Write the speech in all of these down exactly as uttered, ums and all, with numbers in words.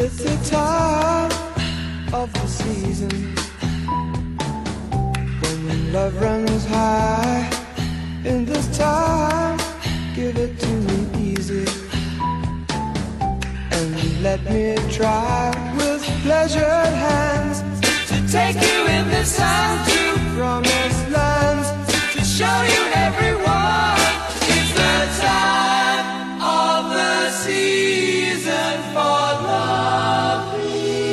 It's the time of the season when love runs high. In this time, give it to me easy and let me try with pleasured hands to take you in this time to promised lands, to show you everyone. It's the time of the season for loving.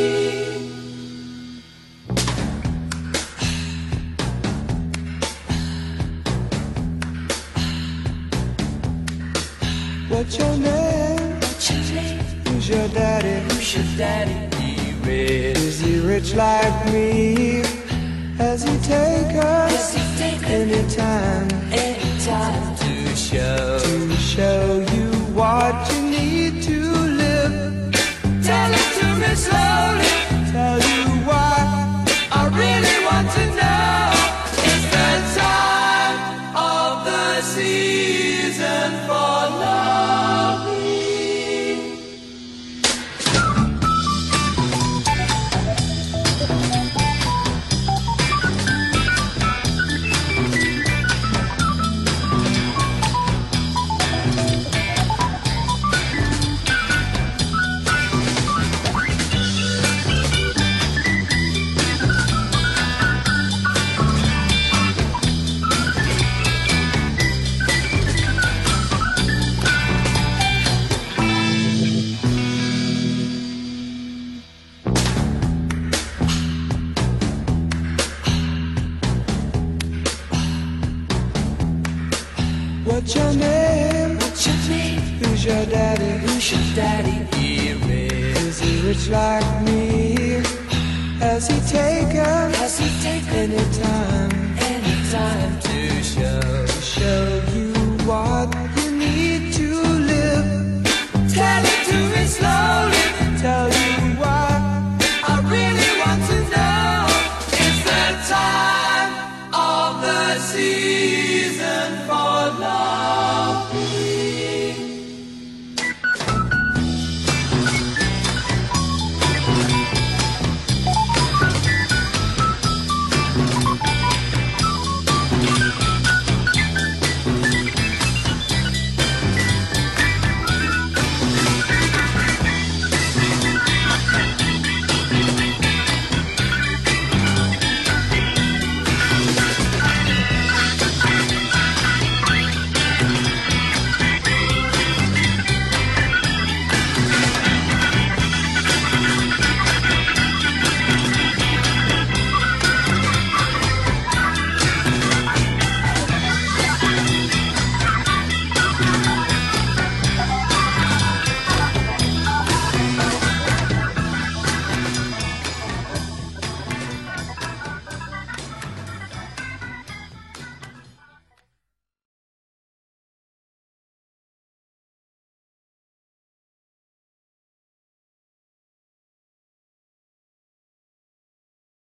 What's your name? What's your name? Who's your daddy? Who's your daddy? He rich. Is he rich like me? Has he take us Has he take anytime? Anytime to show To show you what you need to live. Tell it to me slowly. Tell you why I really want to know. It's the time of the season for loving. What's your name? What's your name? Who's your daddy? Who's your daddy? He rich. Is he rich like me? Has he taken Has he taken anytime? Anytime to show To show you what you need to live. Tell it to me slowly. Tell you why I really want to know. It's the time of the season.